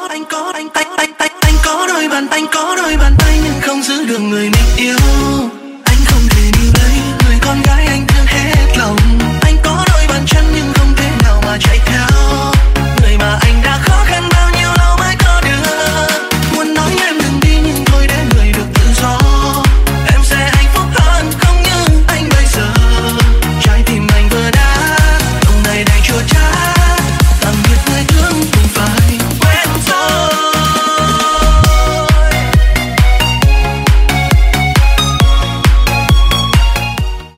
anh có đôi bàn tay nhưng không giữ được người mình yêu.